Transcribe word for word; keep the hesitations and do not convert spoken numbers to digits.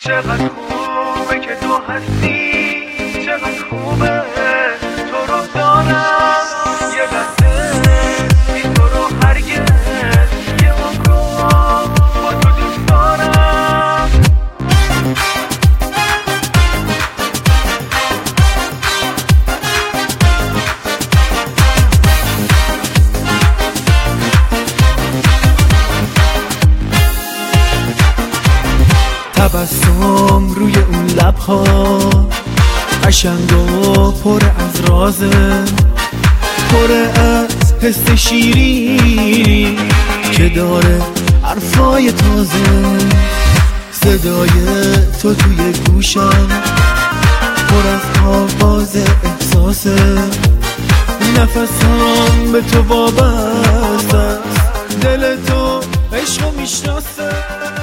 چقدر خوبه که تو هستی، چقدر خوبه تو رو دارم. یه لحظه این تو رو هرگز یه عمر رو با تو دوست دارم. تبسم روی اون لبها قشنگ و پر از رازه، پر از حس شیرینی که داره حرفای تازه. صدای تو توی گوشم پر از آواز احساسه، نفسم به تو وابسته است، دل تو عشقو میشناسه.